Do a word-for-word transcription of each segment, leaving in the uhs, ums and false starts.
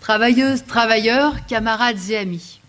Travailleuses, travailleurs, camarades et amis.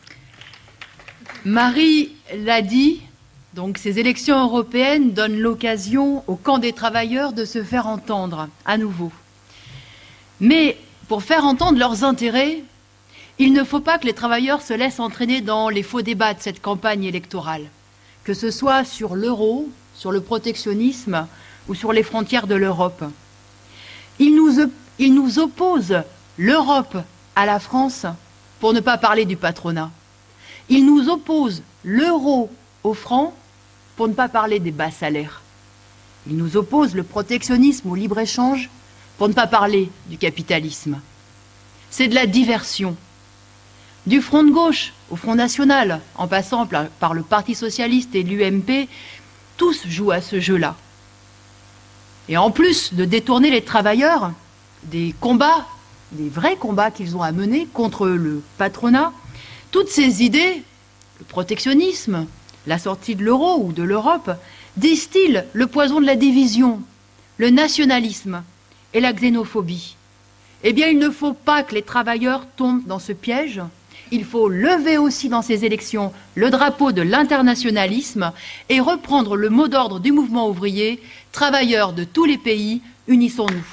Marie l'a dit, donc ces élections européennes donnent l'occasion au camp des travailleurs de se faire entendre à nouveau. Mais pour faire entendre leurs intérêts, il ne faut pas que les travailleurs se laissent entraîner dans les faux débats de cette campagne électorale, que ce soit sur l'euro, sur le protectionnisme ou sur les frontières de l'Europe. Ils nous, ils nous opposent l'Europe à la France, pour ne pas parler du patronat. Ils nous opposent l'euro au franc, pour ne pas parler des bas salaires. Ils nous opposent le protectionnisme au libre-échange, pour ne pas parler du capitalisme. C'est de la diversion. Du Front de gauche au Front national, en passant par le Parti socialiste et l'U M P, tous jouent à ce jeu-là. Et en plus de détourner les travailleurs des combats, des vrais combats qu'ils ont à mener contre le patronat, toutes ces idées, le protectionnisme, la sortie de l'euro ou de l'Europe, distillent le poison de la division, le nationalisme et la xénophobie. Eh bien, il ne faut pas que les travailleurs tombent dans ce piège. Il faut lever aussi dans ces élections le drapeau de l'internationalisme et reprendre le mot d'ordre du mouvement ouvrier, travailleurs de tous les pays, unissons-nous.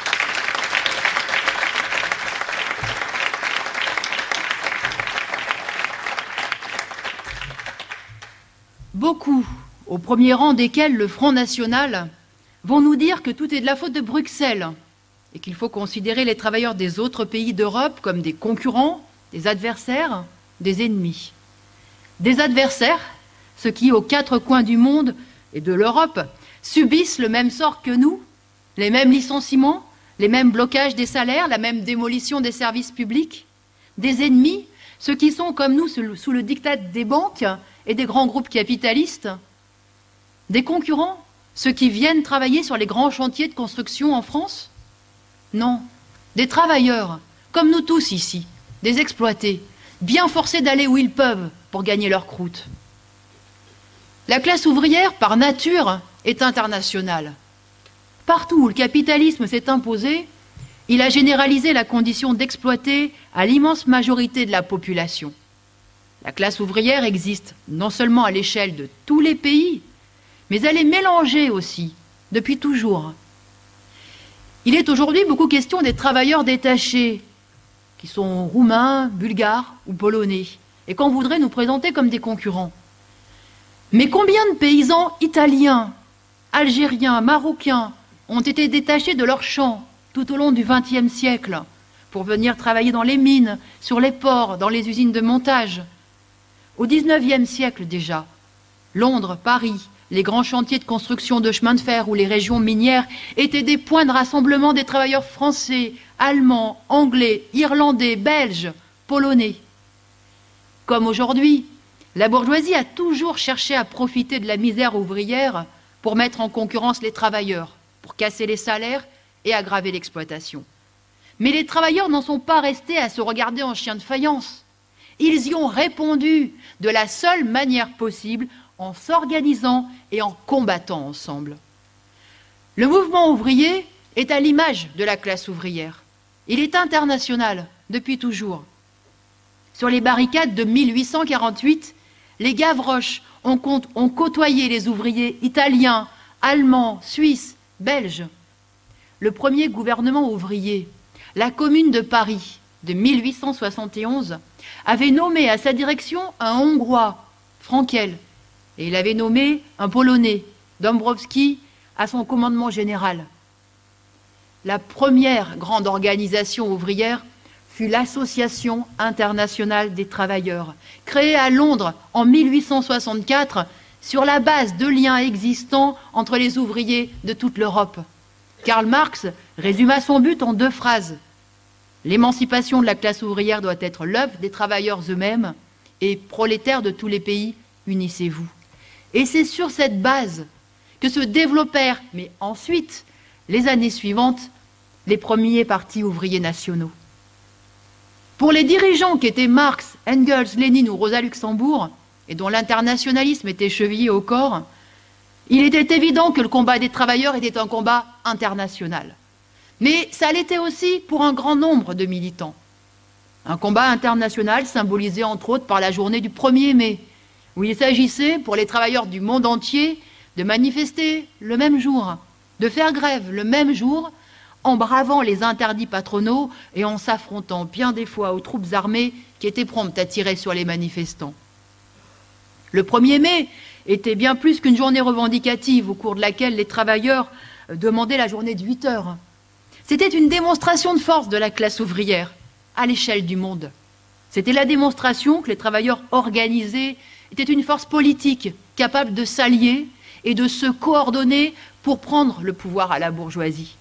Beaucoup, au premier rang desquels le Front national, vont nous dire que tout est de la faute de Bruxelles et qu'il faut considérer les travailleurs des autres pays d'Europe comme des concurrents, des adversaires, des ennemis. Des adversaires, ceux qui, aux quatre coins du monde et de l'Europe, subissent le même sort que nous, les mêmes licenciements, les mêmes blocages des salaires, la même démolition des services publics. Des ennemis, ceux qui sont, comme nous, sous le diktat des banques et des grands groupes capitalistes. Des concurrents, ceux qui viennent travailler sur les grands chantiers de construction en France. Non, des travailleurs, comme nous tous ici, des exploités, bien forcés d'aller où ils peuvent pour gagner leur croûte. La classe ouvrière, par nature, est internationale. Partout où le capitalisme s'est imposé, il a généralisé la condition d'exploiter à l'immense majorité de la population. La classe ouvrière existe non seulement à l'échelle de tous les pays, mais elle est mélangée aussi, depuis toujours. Il est aujourd'hui beaucoup question des travailleurs détachés, qui sont roumains, bulgares ou polonais, et qu'on voudrait nous présenter comme des concurrents. Mais combien de paysans italiens, algériens, marocains ont été détachés de leurs champs tout au long du vingtième siècle pour venir travailler dans les mines, sur les ports, dans les usines de montage? Au dix-neuvième siècle déjà, Londres, Paris, les grands chantiers de construction de chemins de fer ou les régions minières étaient des points de rassemblement des travailleurs français, allemands, anglais, irlandais, belges, polonais. Comme aujourd'hui, la bourgeoisie a toujours cherché à profiter de la misère ouvrière pour mettre en concurrence les travailleurs, pour casser les salaires et aggraver l'exploitation. Mais les travailleurs n'en sont pas restés à se regarder en chien de faïence. Ils y ont répondu de la seule manière possible, en s'organisant et en combattant ensemble. Le mouvement ouvrier est à l'image de la classe ouvrière. Il est international depuis toujours. Sur les barricades de mille huit cent quarante-huit, les Gavroches ont, ont côtoyé les ouvriers italiens, allemands, suisses, belges. Le premier gouvernement ouvrier, la Commune de Paris de mille huit cent soixante et onze, avait nommé à sa direction un Hongrois, Frankel, et il avait nommé un Polonais, Dąbrowski, à son commandement général. La première grande organisation ouvrière fut l'Association internationale des travailleurs, créée à Londres en mille huit cent soixante-quatre sur la base de liens existants entre les ouvriers de toute l'Europe. Karl Marx résuma son but en deux phrases. L'émancipation de la classe ouvrière doit être l'œuvre des travailleurs eux-mêmes et prolétaires de tous les pays, unissez-vous. Et c'est sur cette base que se développèrent, mais ensuite, les années suivantes, les premiers partis ouvriers nationaux. Pour les dirigeants qui étaient Marx, Engels, Lénine ou Rosa Luxembourg, et dont l'internationalisme était chevillé au corps, il était évident que le combat des travailleurs était un combat international. Mais ça l'était aussi pour un grand nombre de militants. Un combat international symbolisé entre autres par la journée du premier mai, où il s'agissait pour les travailleurs du monde entier de manifester le même jour, de faire grève le même jour, en bravant les interdits patronaux et en s'affrontant bien des fois aux troupes armées qui étaient promptes à tirer sur les manifestants. Le premier mai était bien plus qu'une journée revendicative au cours de laquelle les travailleurs demandaient la journée de huit heures. C'était une démonstration de force de la classe ouvrière à l'échelle du monde. C'était la démonstration que les travailleurs organisés étaient une force politique capable de s'allier et de se coordonner pour prendre le pouvoir à la bourgeoisie.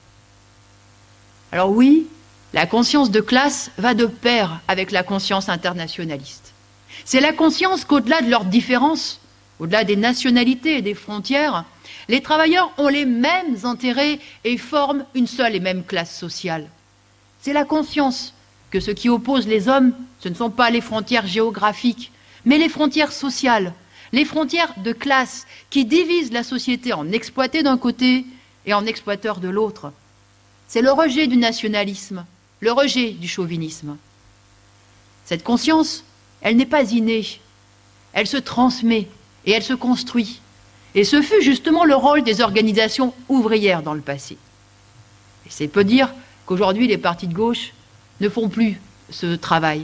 Alors oui, la conscience de classe va de pair avec la conscience internationaliste. C'est la conscience qu'au-delà de leurs différences, au-delà des nationalités et des frontières, les travailleurs ont les mêmes intérêts et forment une seule et même classe sociale. C'est la conscience que ce qui oppose les hommes, ce ne sont pas les frontières géographiques, mais les frontières sociales, les frontières de classe qui divisent la société en exploités d'un côté et en exploiteurs de l'autre. C'est le rejet du nationalisme, le rejet du chauvinisme. Cette conscience, elle n'est pas innée, elle se transmet et elle se construit. Et ce fut justement le rôle des organisations ouvrières dans le passé. Et c'est peu dire qu'aujourd'hui, les partis de gauche ne font plus ce travail.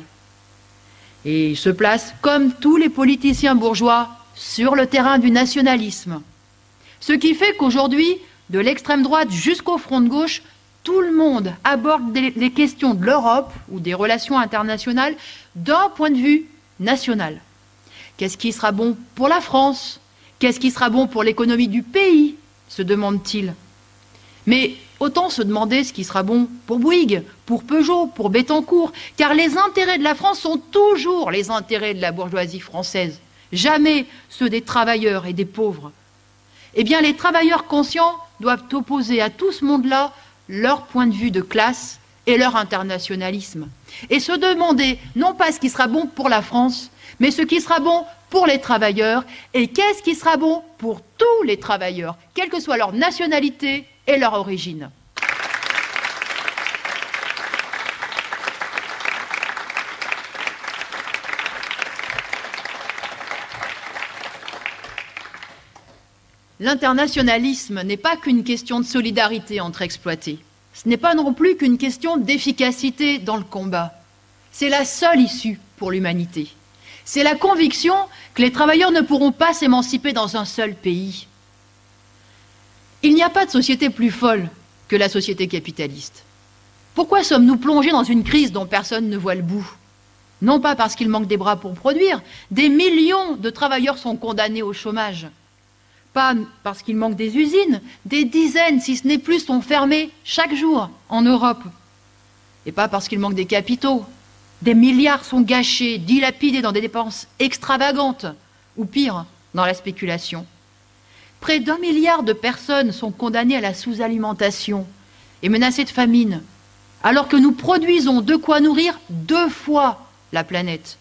Et ils se placent, comme tous les politiciens bourgeois, sur le terrain du nationalisme. Ce qui fait qu'aujourd'hui, de l'extrême droite jusqu'au front de gauche, tout le monde aborde les questions de l'Europe ou des relations internationales d'un point de vue national. Qu'est-ce qui sera bon pour la France? Qu'est-ce qui sera bon pour l'économie du pays? Se demande-t-il. Mais autant se demander ce qui sera bon pour Bouygues, pour Peugeot, pour Bettencourt, car les intérêts de la France sont toujours les intérêts de la bourgeoisie française, jamais ceux des travailleurs et des pauvres. Eh bien, les travailleurs conscients doivent opposer à tout ce monde-là leur point de vue de classe et leur internationalisme, et se demander non pas ce qui sera bon pour la France, mais ce qui sera bon pour les travailleurs, et qu'est-ce qui sera bon pour tous les travailleurs, quelle que soit leur nationalité et leur origine. L'internationalisme n'est pas qu'une question de solidarité entre exploités. Ce n'est pas non plus qu'une question d'efficacité dans le combat. C'est la seule issue pour l'humanité. C'est la conviction que les travailleurs ne pourront pas s'émanciper dans un seul pays. Il n'y a pas de société plus folle que la société capitaliste. Pourquoi sommes-nous plongés dans une crise dont personne ne voit le bout? Non pas parce qu'il manque des bras pour produire, des millions de travailleurs sont condamnés au chômage. Pas parce qu'il manque des usines, des dizaines, si ce n'est plus, sont fermées chaque jour en Europe. Et pas parce qu'il manque des capitaux. Des milliards sont gâchés, dilapidés dans des dépenses extravagantes, ou pire, dans la spéculation. Près d'un milliard de personnes sont condamnées à la sous-alimentation et menacées de famine, alors que nous produisons de quoi nourrir deux fois la planète.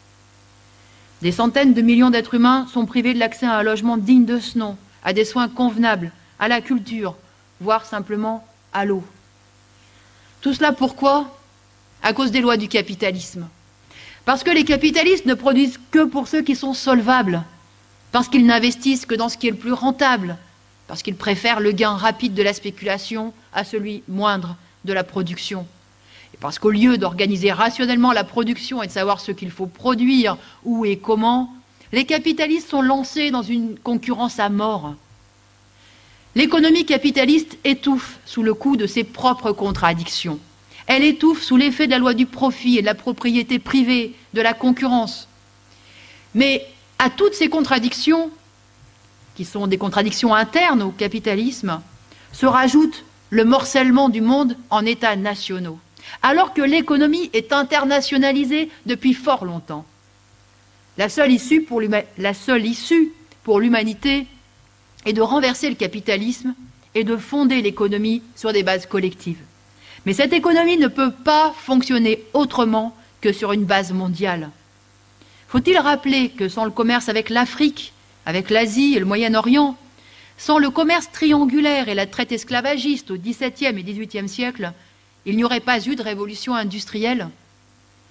Des centaines de millions d'êtres humains sont privés de l'accès à un logement digne de ce nom, à des soins convenables, à la culture, voire simplement à l'eau. Tout cela pourquoi? À cause des lois du capitalisme. Parce que les capitalistes ne produisent que pour ceux qui sont solvables, parce qu'ils n'investissent que dans ce qui est le plus rentable, parce qu'ils préfèrent le gain rapide de la spéculation à celui moindre de la production. Et parce qu'au lieu d'organiser rationnellement la production et de savoir ce qu'il faut produire, où et comment, les capitalistes sont lancés dans une concurrence à mort. L'économie capitaliste étouffe sous le coup de ses propres contradictions. Elle étouffe sous l'effet de la loi du profit et de la propriété privée, de la concurrence. Mais à toutes ces contradictions, qui sont des contradictions internes au capitalisme, se rajoute le morcellement du monde en États nationaux, alors que l'économie est internationalisée depuis fort longtemps. La seule issue pour la seule issue pour l'humanité est de renverser le capitalisme et de fonder l'économie sur des bases collectives. Mais cette économie ne peut pas fonctionner autrement que sur une base mondiale. Faut-il rappeler que sans le commerce avec l'Afrique, avec l'Asie et le Moyen-Orient, sans le commerce triangulaire et la traite esclavagiste au dix-septième et dix-huitième siècle, il n'y aurait pas eu de révolution industrielle?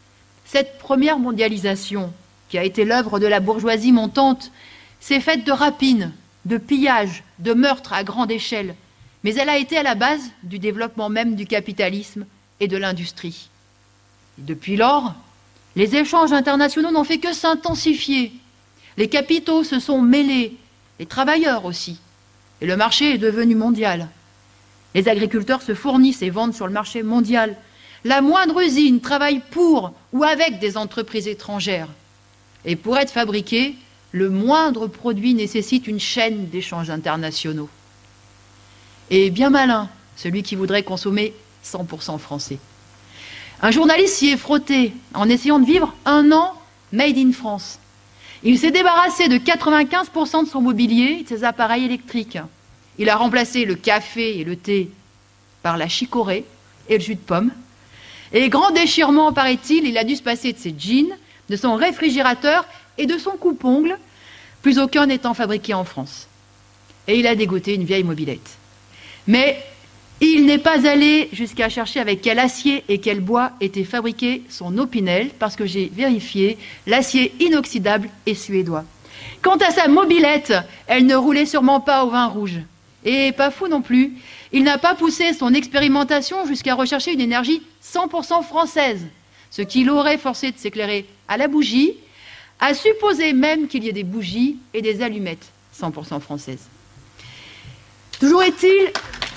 Cette première mondialisation, qui a été l'œuvre de la bourgeoisie montante, s'est faite de rapines, de pillages, de meurtres à grande échelle, mais elle a été à la base du développement même du capitalisme et de l'industrie. Depuis lors, les échanges internationaux n'ont fait que s'intensifier. Les capitaux se sont mêlés, les travailleurs aussi, et le marché est devenu mondial. Les agriculteurs se fournissent et vendent sur le marché mondial. La moindre usine travaille pour ou avec des entreprises étrangères. Et pour être fabriqué, le moindre produit nécessite une chaîne d'échanges internationaux. Et bien malin, celui qui voudrait consommer cent pour cent français. Un journaliste s'y est frotté en essayant de vivre un an made in France. Il s'est débarrassé de quatre-vingt-quinze pour cent de son mobilier et de ses appareils électriques. Il a remplacé le café et le thé par la chicorée et le jus de pomme. Et grand déchirement, paraît-il, il a dû se passer de ses jeans, de son réfrigérateur et de son coupe-ongle, plus aucun n'étant fabriqué en France. Et il a dégoté une vieille mobilette. Mais il n'est pas allé jusqu'à chercher avec quel acier et quel bois était fabriqué son Opinel, parce que j'ai vérifié, l'acier inoxydable est suédois. Quant à sa mobilette, elle ne roulait sûrement pas au vin rouge. Et pas fou non plus, il n'a pas poussé son expérimentation jusqu'à rechercher une énergie cent pour cent française, ce qui l'aurait forcé de s'éclairer à la bougie, à supposer même qu'il y ait des bougies et des allumettes cent pour cent françaises. Toujours est-il...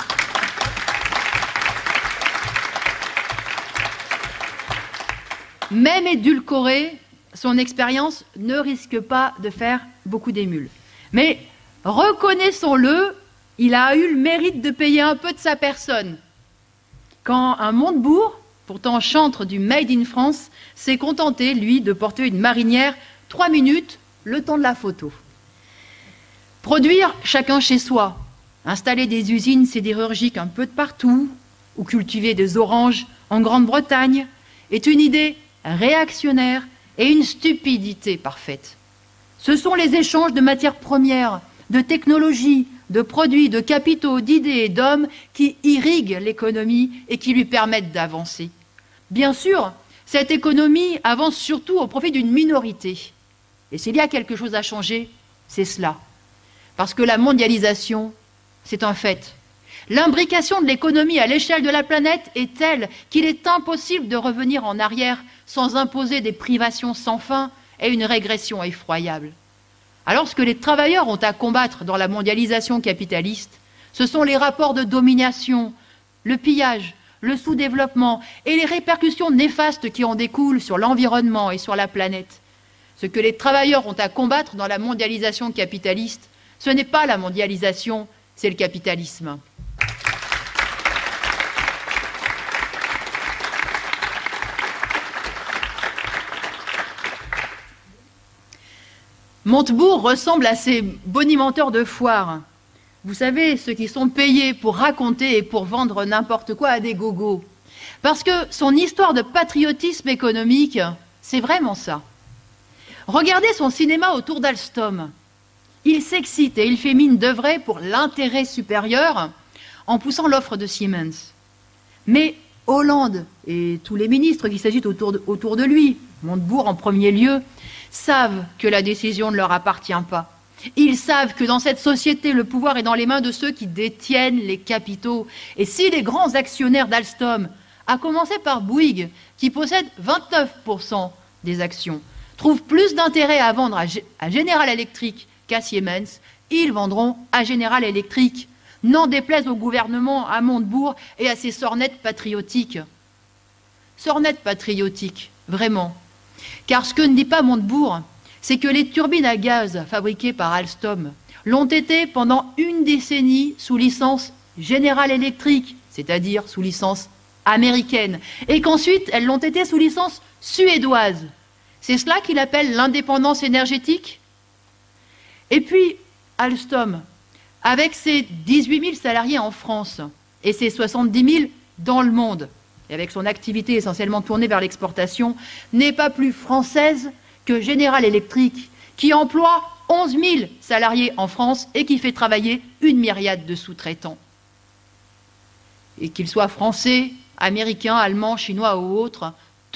Même édulcorée, son expérience ne risque pas de faire beaucoup d'émules. Mais reconnaissons-le, il a eu le mérite de payer un peu de sa personne. Quand un Montebourg, pourtant chantre du Made in France, s'est contenté, lui, de porter une marinière trois minutes, le temps de la photo. Produire chacun chez soi, installer des usines sidérurgiques un peu de partout, ou cultiver des oranges en Grande-Bretagne, est une idée réactionnaire et une stupidité parfaite. Ce sont les échanges de matières premières, de technologies, de produits, de capitaux, d'idées et d'hommes qui irriguent l'économie et qui lui permettent d'avancer. Bien sûr, cette économie avance surtout au profit d'une minorité. Et s'il y a quelque chose à changer, c'est cela. Parce que la mondialisation, c'est un fait. L'imbrication de l'économie à l'échelle de la planète est telle qu'il est impossible de revenir en arrière sans imposer des privations sans fin et une régression effroyable. Alors ce que les travailleurs ont à combattre dans la mondialisation capitaliste, ce sont les rapports de domination, le pillage, le sous-développement et les répercussions néfastes qui en découlent sur l'environnement et sur la planète. Ce que les travailleurs ont à combattre dans la mondialisation capitaliste, ce n'est pas la mondialisation, c'est le capitalisme. Montebourg ressemble à ces bonimenteurs de foire. Vous savez, ceux qui sont payés pour raconter et pour vendre n'importe quoi à des gogos. Parce que son histoire de patriotisme économique, c'est vraiment ça. Regardez son cinéma autour d'Alstom. Il s'excite et il fait mine d'œuvrer pour l'intérêt supérieur en poussant l'offre de Siemens. Mais Hollande et tous les ministres qui s'agitent autour de, autour de lui, Montebourg en premier lieu, savent que la décision ne leur appartient pas. Ils savent que dans cette société, le pouvoir est dans les mains de ceux qui détiennent les capitaux. Et si les grands actionnaires d'Alstom, à commencer par Bouygues, qui possède vingt-neuf pour cent des actions, trouvent plus d'intérêt à vendre à General Electric qu'à Siemens, ils vendront à General Electric, n'en déplaise au gouvernement, à Montebourg et à ses sornettes patriotiques. Sornettes patriotiques, vraiment. Car ce que ne dit pas Montebourg, c'est que les turbines à gaz fabriquées par Alstom l'ont été pendant une décennie sous licence General Electric, c'est-à-dire sous licence américaine, et qu'ensuite elles l'ont été sous licence suédoise. C'est cela qu'il appelle l'indépendance énergétique? Et puis, Alstom, avec ses dix-huit mille salariés en France et ses soixante-dix mille dans le monde, et avec son activité essentiellement tournée vers l'exportation, n'est pas plus française que General Electric, qui emploie onze mille salariés en France et qui fait travailler une myriade de sous-traitants. Et qu'ils soient français, américains, allemands, chinois ou autres,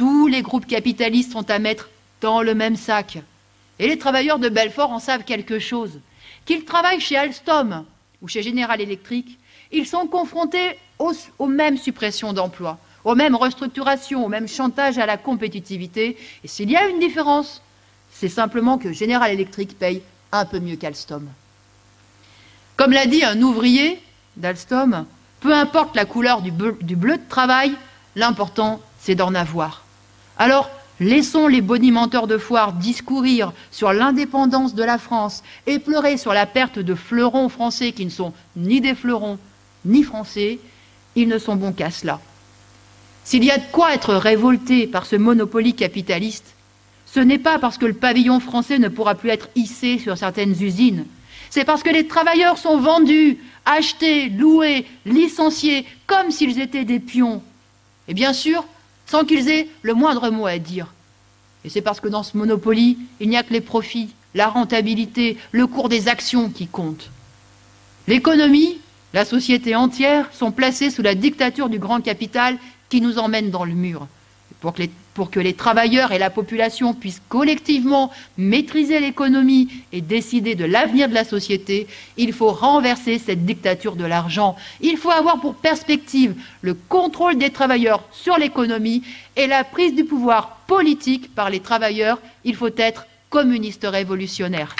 Tous les groupes capitalistes sont à mettre dans le même sac. Et les travailleurs de Belfort en savent quelque chose. Qu'ils travaillent chez Alstom ou chez General Electric, ils sont confrontés aux, aux mêmes suppressions d'emplois, aux mêmes restructurations, au même chantage à la compétitivité. Et s'il y a une différence, c'est simplement que General Electric paye un peu mieux qu'Alstom. Comme l'a dit un ouvrier d'Alstom, peu importe la couleur du bleu, du bleu de travail, l'important c'est d'en avoir. Alors, laissons les bonimenteurs de foire discourir sur l'indépendance de la France et pleurer sur la perte de fleurons français qui ne sont ni des fleurons ni français. Ils ne sont bons qu'à cela. S'il y a de quoi être révolté par ce monopoly capitaliste, ce n'est pas parce que le pavillon français ne pourra plus être hissé sur certaines usines. C'est parce que les travailleurs sont vendus, achetés, loués, licenciés, comme s'ils étaient des pions. Et bien sûr, sans qu'ils aient le moindre mot à dire. Et c'est parce que dans ce monopoly, il n'y a que les profits, la rentabilité, le cours des actions qui comptent. L'économie, la société entière sont placées sous la dictature du grand capital qui nous emmène dans le mur. Pour que les, pour que les travailleurs et la population puissent collectivement maîtriser l'économie et décider de l'avenir de la société, il faut renverser cette dictature de l'argent. Il faut avoir pour perspective le contrôle des travailleurs sur l'économie et la prise du pouvoir politique par les travailleurs. Il faut être communiste révolutionnaire.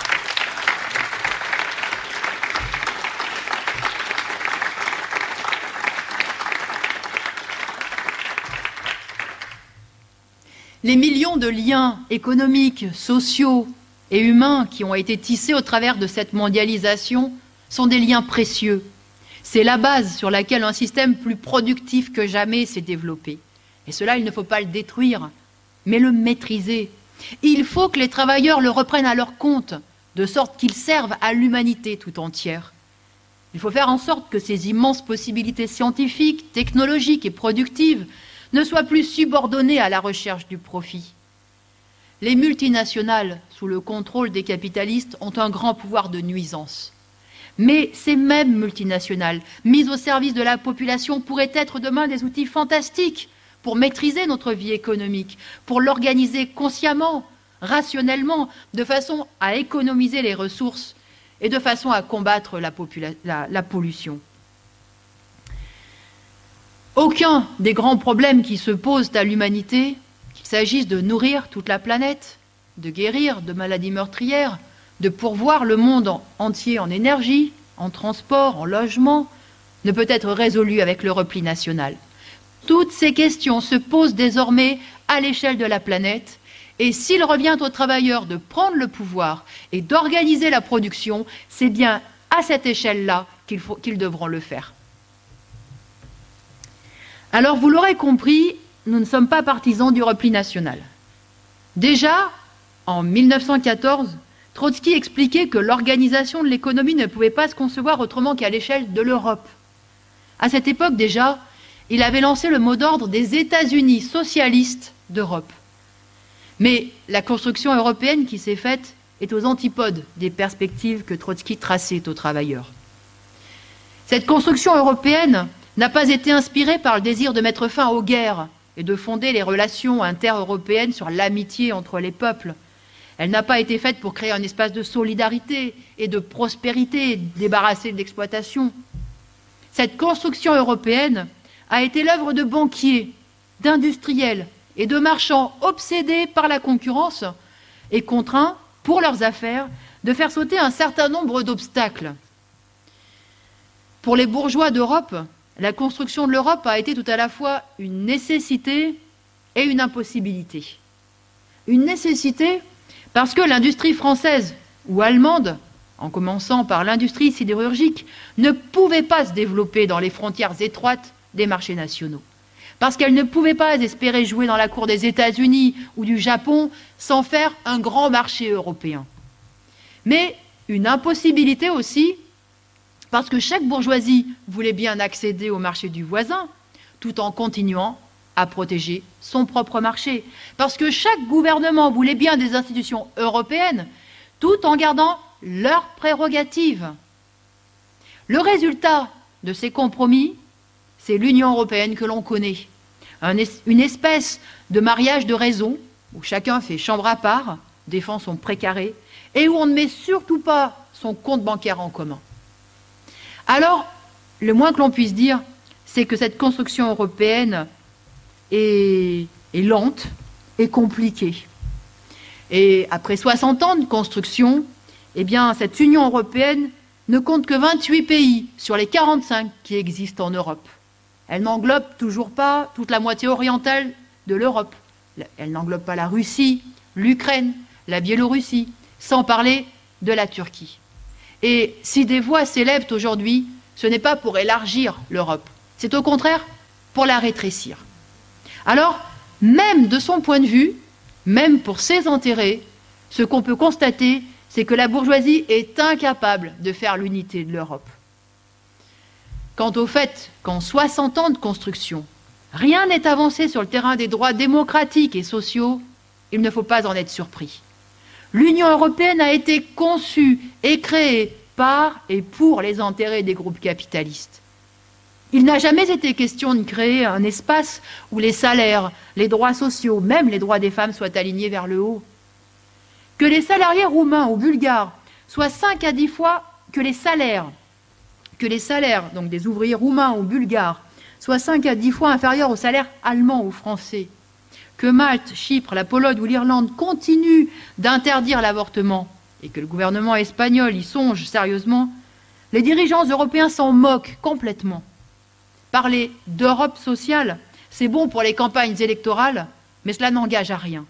Les millions de liens économiques, sociaux et humains qui ont été tissés au travers de cette mondialisation sont des liens précieux. C'est la base sur laquelle un système plus productif que jamais s'est développé. Et cela, il ne faut pas le détruire, mais le maîtriser. Il faut que les travailleurs le reprennent à leur compte, de sorte qu'ils servent à l'humanité tout entière. Il faut faire en sorte que ces immenses possibilités scientifiques, technologiques et productives ne soient plus subordonnées à la recherche du profit. Les multinationales, sous le contrôle des capitalistes, ont un grand pouvoir de nuisance. Mais ces mêmes multinationales, mises au service de la population, pourraient être demain des outils fantastiques pour maîtriser notre vie économique, pour l'organiser consciemment, rationnellement, de façon à économiser les ressources et de façon à combattre la, la, la pollution. Aucun des grands problèmes qui se posent à l'humanité, qu'il s'agisse de nourrir toute la planète, de guérir de maladies meurtrières, de pourvoir le monde entier en énergie, en transport, en logement, ne peut être résolu avec le repli national. Toutes ces questions se posent désormais à l'échelle de la planète, et s'il revient aux travailleurs de prendre le pouvoir et d'organiser la production, c'est bien à cette échelle-là qu'ils faut, qu'ils devront le faire. Alors, vous l'aurez compris, nous ne sommes pas partisans du repli national. Déjà, en mille neuf cent quatorze, Trotsky expliquait que l'organisation de l'économie ne pouvait pas se concevoir autrement qu'à l'échelle de l'Europe. À cette époque déjà, il avait lancé le mot d'ordre des États-Unis socialistes d'Europe. Mais la construction européenne qui s'est faite est aux antipodes des perspectives que Trotsky traçait aux travailleurs. Cette construction européenne n'a pas été inspirée par le désir de mettre fin aux guerres et de fonder les relations inter-européennes sur l'amitié entre les peuples. Elle n'a pas été faite pour créer un espace de solidarité et de prospérité débarrassé de l'exploitation. Cette construction européenne a été l'œuvre de banquiers, d'industriels et de marchands obsédés par la concurrence et contraints, pour leurs affaires, de faire sauter un certain nombre d'obstacles. Pour les bourgeois d'Europe, la construction de l'Europe a été tout à la fois une nécessité et une impossibilité. Une nécessité parce que l'industrie française ou allemande, en commençant par l'industrie sidérurgique, ne pouvait pas se développer dans les frontières étroites des marchés nationaux. Parce qu'elle ne pouvait pas espérer jouer dans la cour des États-Unis ou du Japon sans faire un grand marché européen. Mais une impossibilité aussi, parce que chaque bourgeoisie voulait bien accéder au marché du voisin, tout en continuant à protéger son propre marché. Parce que chaque gouvernement voulait bien des institutions européennes, tout en gardant leurs prérogatives. Le résultat de ces compromis, c'est l'Union européenne que l'on connaît. un es- une espèce de mariage de raison, où chacun fait chambre à part, défend son précaré, et où on ne met surtout pas son compte bancaire en commun. Alors, le moins que l'on puisse dire, c'est que cette construction européenne est, est lente et compliquée. Et après soixante ans de construction, eh bien, cette Union européenne ne compte que vingt-huit pays sur les quarante-cinq qui existent en Europe. Elle n'englobe toujours pas toute la moitié orientale de l'Europe. Elle n'englobe pas la Russie, l'Ukraine, la Biélorussie, sans parler de la Turquie. Et si des voix s'élèvent aujourd'hui, ce n'est pas pour élargir l'Europe, c'est au contraire pour la rétrécir. Alors, même de son point de vue, même pour ses intérêts, ce qu'on peut constater, c'est que la bourgeoisie est incapable de faire l'unité de l'Europe. Quant au fait qu'en soixante ans de construction, rien n'est avancé sur le terrain des droits démocratiques et sociaux, il ne faut pas en être surpris. L'Union européenne a été conçue et créée par et pour les intérêts des groupes capitalistes. Il n'a jamais été question de créer un espace où les salaires, les droits sociaux, même les droits des femmes soient alignés vers le haut. Que les salariés roumains ou bulgares soient cinq à dix fois que les salaires, que les salaires donc des ouvriers roumains ou bulgares soient cinq à dix fois inférieurs aux salaires allemands ou français. Que Malte, Chypre, la Pologne ou l'Irlande continuent d'interdire l'avortement et que le gouvernement espagnol y songe sérieusement, les dirigeants européens s'en moquent complètement. Parler d'Europe sociale, c'est bon pour les campagnes électorales, mais cela n'engage à rien.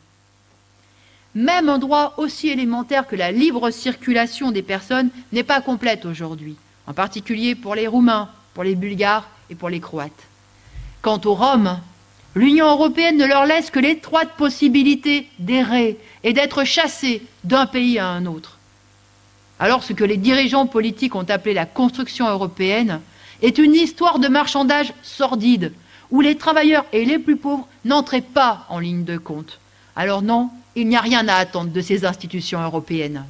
Même un droit aussi élémentaire que la libre circulation des personnes n'est pas complète aujourd'hui, en particulier pour les Roumains, pour les Bulgares et pour les Croates. Quant aux Roms, l'Union européenne ne leur laisse que l'étroite possibilité d'errer et d'être chassés d'un pays à un autre. Alors ce que les dirigeants politiques ont appelé la construction européenne est une histoire de marchandage sordide, où les travailleurs et les plus pauvres n'entraient pas en ligne de compte. Alors non, il n'y a rien à attendre de ces institutions européennes.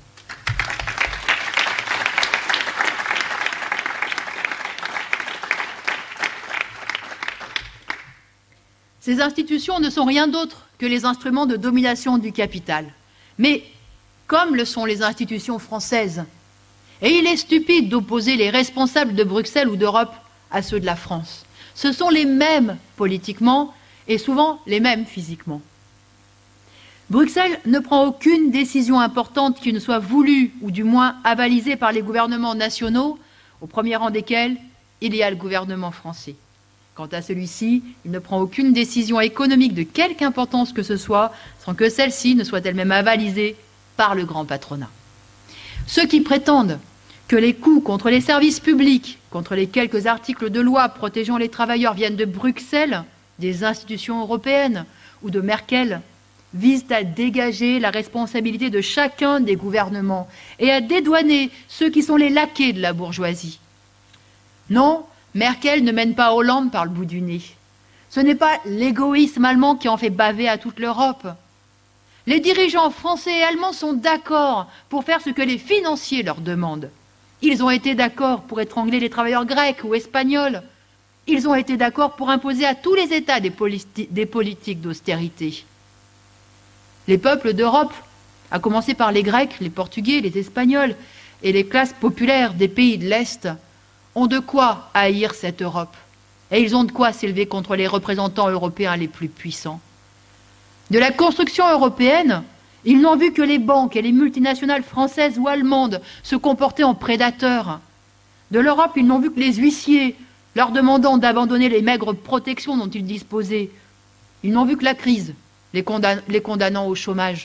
Ces institutions ne sont rien d'autre que les instruments de domination du capital. Mais comme le sont les institutions françaises, et il est stupide d'opposer les responsables de Bruxelles ou d'Europe à ceux de la France. Ce sont les mêmes politiquement et souvent les mêmes physiquement. Bruxelles ne prend aucune décision importante qui ne soit voulue ou du moins avalisée par les gouvernements nationaux, au premier rang desquels il y a le gouvernement français. Quant à celui-ci, il ne prend aucune décision économique de quelque importance que ce soit sans que celle-ci ne soit elle-même avalisée par le grand patronat. Ceux qui prétendent que les coûts contre les services publics, contre les quelques articles de loi protégeant les travailleurs viennent de Bruxelles, des institutions européennes ou de Merkel, visent à dégager la responsabilité de chacun des gouvernements et à dédouaner ceux qui sont les laquais de la bourgeoisie. Non, Merkel ne mène pas Hollande par le bout du nez. Ce n'est pas l'égoïsme allemand qui en fait baver à toute l'Europe. Les dirigeants français et allemands sont d'accord pour faire ce que les financiers leur demandent. Ils ont été d'accord pour étrangler les travailleurs grecs ou espagnols. Ils ont été d'accord pour imposer à tous les États des, politi- des politiques d'austérité. Les peuples d'Europe, à commencer par les Grecs, les Portugais, les Espagnols et les classes populaires des pays de l'Est, ont de quoi haïr cette Europe. Et ils ont de quoi s'élever contre les représentants européens les plus puissants. De la construction européenne, ils n'ont vu que les banques et les multinationales françaises ou allemandes se comporter en prédateurs. De l'Europe, ils n'ont vu que les huissiers, leur demandant d'abandonner les maigres protections dont ils disposaient. Ils n'ont vu que la crise, les, condamn- les condamnant au chômage.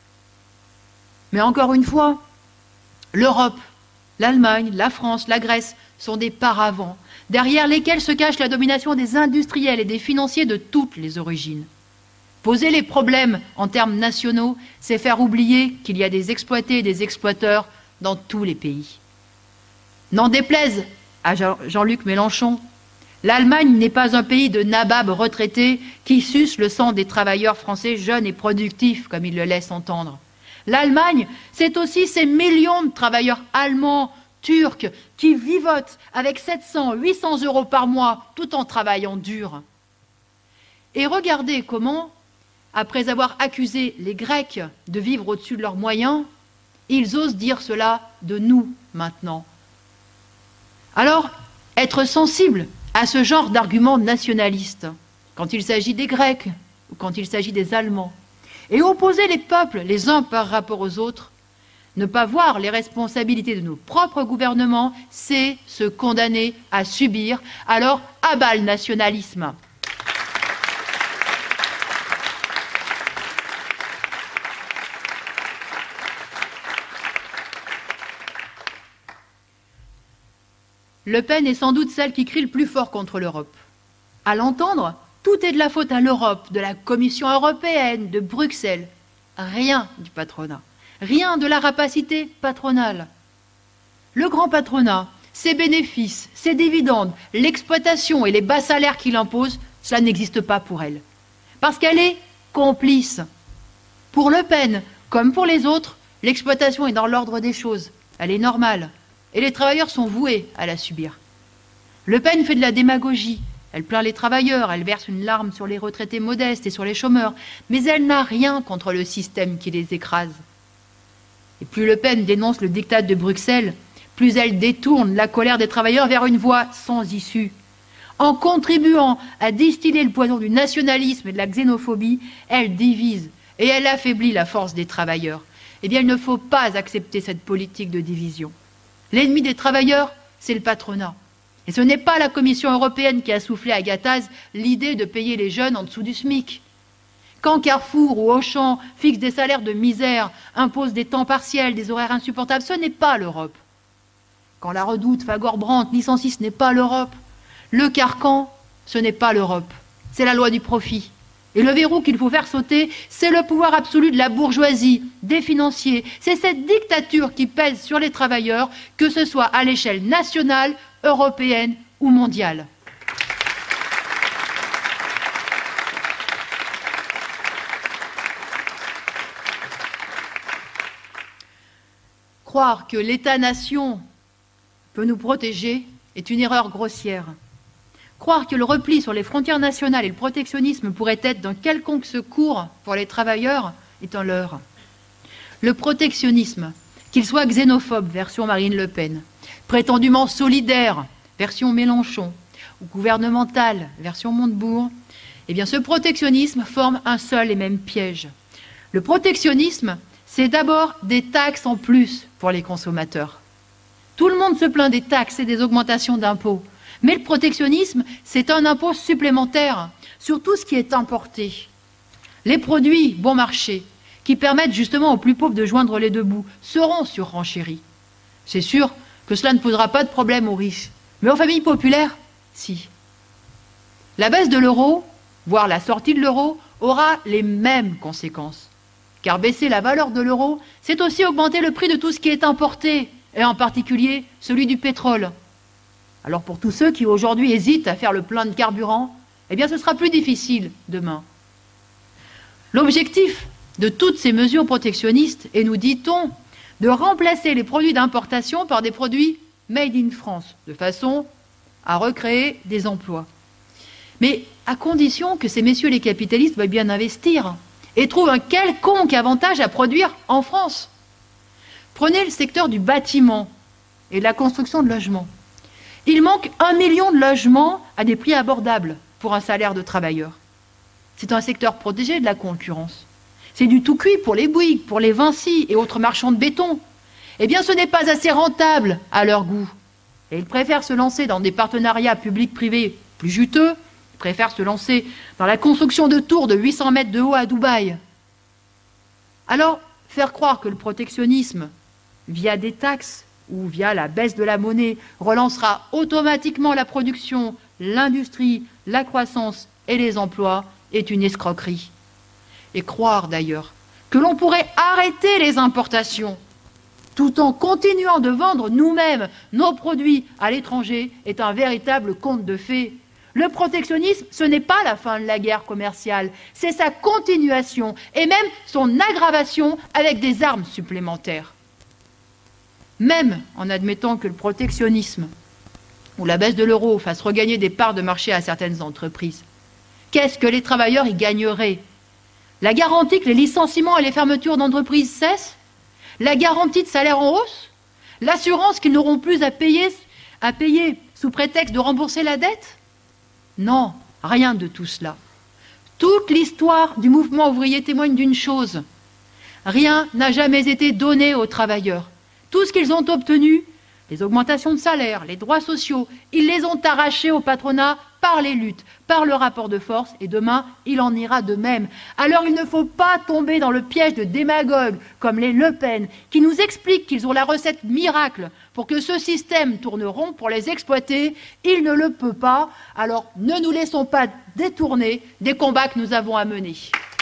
Mais encore une fois, l'Europe, l'Allemagne, la France, la Grèce sont des paravents, derrière lesquels se cache la domination des industriels et des financiers de toutes les origines. Poser les problèmes en termes nationaux, c'est faire oublier qu'il y a des exploités et des exploiteurs dans tous les pays. N'en déplaise à Jean-Luc Mélenchon, l'Allemagne n'est pas un pays de nababs retraités qui sucent le sang des travailleurs français jeunes et productifs, comme il le laisse entendre. L'Allemagne, c'est aussi ces millions de travailleurs allemands, turcs, qui vivotent avec sept cents, huit cents euros par mois tout en travaillant dur. Et regardez comment, après avoir accusé les Grecs de vivre au-dessus de leurs moyens, ils osent dire cela de nous maintenant. Alors, être sensible à ce genre d'arguments nationalistes, quand il s'agit des Grecs ou quand il s'agit des Allemands, et opposer les peuples les uns par rapport aux autres, ne pas voir les responsabilités de nos propres gouvernements, c'est se condamner à subir, alors à bas le nationalisme. Le Pen est sans doute celle qui crie le plus fort contre l'Europe. À l'entendre, tout est de la faute à l'Europe, de la Commission européenne, de Bruxelles. Rien du patronat, rien de la rapacité patronale. Le grand patronat, ses bénéfices, ses dividendes, l'exploitation et les bas salaires qu'il impose, cela n'existe pas pour elle. Parce qu'elle est complice. Pour Le Pen, comme pour les autres, l'exploitation est dans l'ordre des choses. Elle est normale. Et les travailleurs sont voués à la subir. Le Pen fait de la démagogie. Elle plaint les travailleurs, elle verse une larme sur les retraités modestes et sur les chômeurs, mais elle n'a rien contre le système qui les écrase. Et plus Le Pen dénonce le diktat de Bruxelles, plus elle détourne la colère des travailleurs vers une voie sans issue. En contribuant à distiller le poison du nationalisme et de la xénophobie, elle divise et elle affaiblit la force des travailleurs. Eh bien, il ne faut pas accepter cette politique de division. L'ennemi des travailleurs, c'est le patronat. Et ce n'est pas la Commission européenne qui a soufflé à Gattaz l'idée de payer les jeunes en dessous du SMIC. Quand Carrefour ou Auchan fixent des salaires de misère, imposent des temps partiels, des horaires insupportables, ce n'est pas l'Europe. Quand la Redoute, Fagor-Brandt licencie, ce n'est pas l'Europe. Le carcan, ce n'est pas l'Europe. C'est la loi du profit. Et le verrou qu'il faut faire sauter, c'est le pouvoir absolu de la bourgeoisie, des financiers. C'est cette dictature qui pèse sur les travailleurs, que ce soit à l'échelle nationale, européenne ou mondiale. Croire que l'État-nation peut nous protéger est une erreur grossière. Croire que le repli sur les frontières nationales et le protectionnisme pourraient être d'un quelconque secours pour les travailleurs est un leurre. Le protectionnisme, qu'il soit xénophobe, version Marine Le Pen, prétendument solidaire, version Mélenchon, ou gouvernemental, version Montebourg, eh bien ce protectionnisme forme un seul et même piège. Le protectionnisme, c'est d'abord des taxes en plus pour les consommateurs. Tout le monde se plaint des taxes et des augmentations d'impôts. Mais le protectionnisme, c'est un impôt supplémentaire sur tout ce qui est importé. Les produits bon marché, qui permettent justement aux plus pauvres de joindre les deux bouts, seront surrenchéris. C'est sûr que cela ne posera pas de problème aux riches, mais aux familles populaires, si. La baisse de l'euro, voire la sortie de l'euro, aura les mêmes conséquences. Car baisser la valeur de l'euro, c'est aussi augmenter le prix de tout ce qui est importé, et en particulier celui du pétrole. Alors pour tous ceux qui aujourd'hui hésitent à faire le plein de carburant, eh bien ce sera plus difficile demain. L'objectif de toutes ces mesures protectionnistes est, nous dit-on, de remplacer les produits d'importation par des produits made in France, de façon à recréer des emplois. Mais à condition que ces messieurs les capitalistes veuillent bien investir et trouvent un quelconque avantage à produire en France. Prenez le secteur du bâtiment et de la construction de logements. Il manque un million de logements à des prix abordables pour un salaire de travailleur. C'est un secteur protégé de la concurrence. C'est du tout cuit pour les Bouygues, pour les Vinci et autres marchands de béton. Eh bien, ce n'est pas assez rentable à leur goût. Et ils préfèrent se lancer dans des partenariats publics-privés plus juteux, ils préfèrent se lancer dans la construction de tours de huit cents mètres de haut à Dubaï. Alors, faire croire que le protectionnisme, via des taxes, ou via la baisse de la monnaie, relancera automatiquement la production, l'industrie, la croissance et les emplois, est une escroquerie. Et croire d'ailleurs que l'on pourrait arrêter les importations tout en continuant de vendre nous-mêmes nos produits à l'étranger est un véritable conte de fées. Le protectionnisme, ce n'est pas la fin de la guerre commerciale, c'est sa continuation et même son aggravation avec des armes supplémentaires. Même en admettant que le protectionnisme ou la baisse de l'euro fasse regagner des parts de marché à certaines entreprises, Qu'est-ce que les travailleurs y gagneraient? La garantie que les licenciements et les fermetures d'entreprises cessent? La garantie de salaire en hausse? L'assurance qu'ils n'auront plus à payer, à payer sous prétexte de rembourser la dette? Non, rien de tout cela. Toute l'histoire du mouvement ouvrier témoigne d'une chose. Rien n'a jamais été donné aux travailleurs. Tout ce qu'ils ont obtenu, les augmentations de salaire, les droits sociaux, ils les ont arrachés au patronat par les luttes, par le rapport de force, et demain, il en ira de même. Alors il ne faut pas tomber dans le piège de démagogues comme les Le Pen, qui nous expliquent qu'ils ont la recette miracle pour que ce système tourne rond pour les exploiter. Il ne le peut pas, alors ne nous laissons pas détourner des combats que nous avons à mener.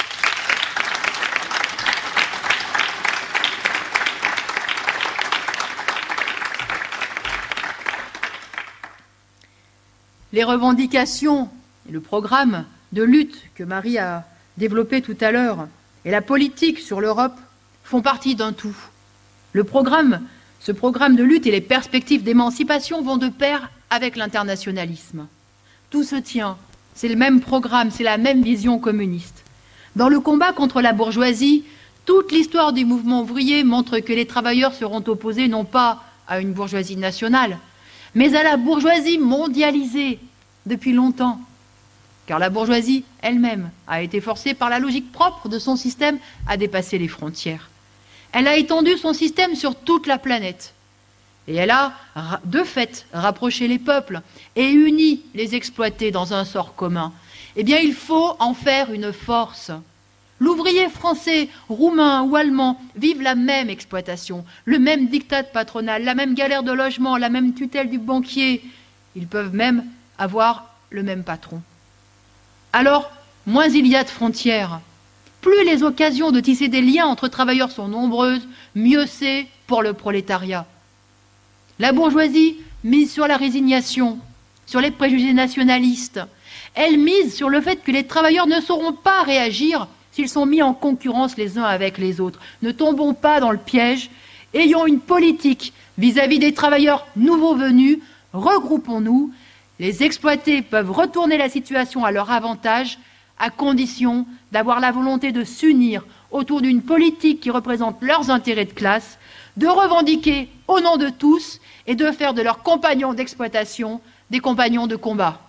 Les revendications et le programme de lutte que Marie a développé tout à l'heure et la politique sur l'Europe font partie d'un tout. Le programme, ce programme de lutte et les perspectives d'émancipation vont de pair avec l'internationalisme. Tout se tient, c'est le même programme, c'est la même vision communiste. Dans le combat contre la bourgeoisie, toute l'histoire du mouvement ouvrier montre que les travailleurs seront opposés non pas à une bourgeoisie nationale, mais à la bourgeoisie mondialisée depuis longtemps. Car la bourgeoisie elle-même a été forcée par la logique propre de son système à dépasser les frontières. Elle a étendu son système sur toute la planète. Et elle a, de fait, rapproché les peuples et uni les exploités dans un sort commun. Eh bien, il faut en faire une force. L'ouvrier français, roumain ou allemand vivent la même exploitation, le même diktat patronal, la même galère de logement, la même tutelle du banquier. Ils peuvent même avoir le même patron. Alors, moins il y a de frontières. Plus les occasions de tisser des liens entre travailleurs sont nombreuses, mieux c'est pour le prolétariat. La bourgeoisie mise sur la résignation, sur les préjugés nationalistes. Elle mise sur le fait que les travailleurs ne sauront pas réagir s'ils sont mis en concurrence les uns avec les autres. Ne tombons pas dans le piège. Ayons une politique vis-à-vis des travailleurs nouveaux venus. Regroupons-nous. Les exploités peuvent retourner la situation à leur avantage, à condition d'avoir la volonté de s'unir autour d'une politique qui représente leurs intérêts de classe, de revendiquer au nom de tous et de faire de leurs compagnons d'exploitation des compagnons de combat.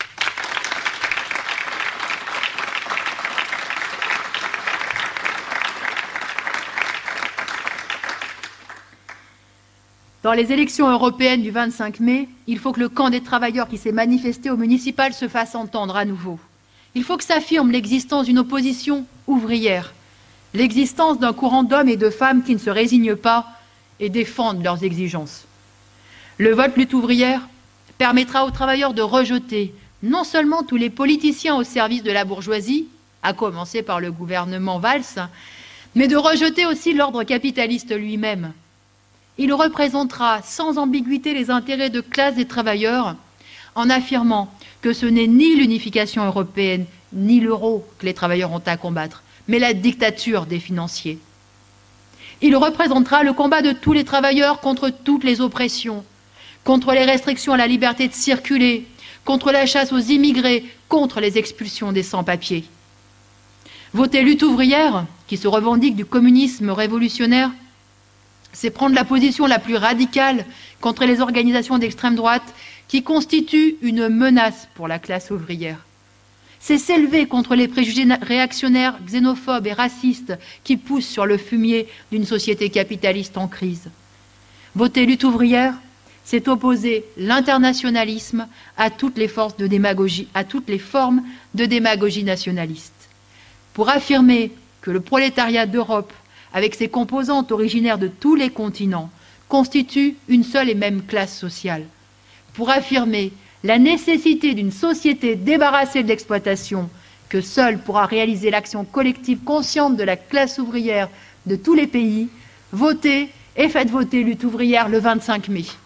Dans les élections européennes du vingt-cinq mai, il faut que le camp des travailleurs qui s'est manifesté au municipal se fasse entendre à nouveau. Il faut que s'affirme l'existence d'une opposition ouvrière, l'existence d'un courant d'hommes et de femmes qui ne se résignent pas et défendent leurs exigences. Le vote lutte ouvrière permettra aux travailleurs de rejeter non seulement tous les politiciens au service de la bourgeoisie, à commencer par le gouvernement Valls, mais de rejeter aussi l'ordre capitaliste lui-même. Il représentera sans ambiguïté les intérêts de classe des travailleurs en affirmant que ce n'est ni l'unification européenne ni l'euro que les travailleurs ont à combattre, mais la dictature des financiers. Il représentera le combat de tous les travailleurs contre toutes les oppressions, contre les restrictions à la liberté de circuler, contre la chasse aux immigrés, contre les expulsions des sans-papiers. Voter lutte ouvrière, qui se revendique du communisme révolutionnaire, c'est prendre la position la plus radicale contre les organisations d'extrême droite qui constituent une menace pour la classe ouvrière. C'est s'élever contre les préjugés réactionnaires, xénophobes et racistes qui poussent sur le fumier d'une société capitaliste en crise. Voter lutte ouvrière, c'est opposer l'internationalisme à toutes les forces de démagogie, à toutes les formes de démagogie nationaliste. Pour affirmer que le prolétariat d'Europe, avec ses composantes originaires de tous les continents, constitue une seule et même classe sociale. Pour affirmer la nécessité d'une société débarrassée de l'exploitation, que seule pourra réaliser l'action collective consciente de la classe ouvrière de tous les pays, votez et faites voter lutte ouvrière le vingt-cinq mai.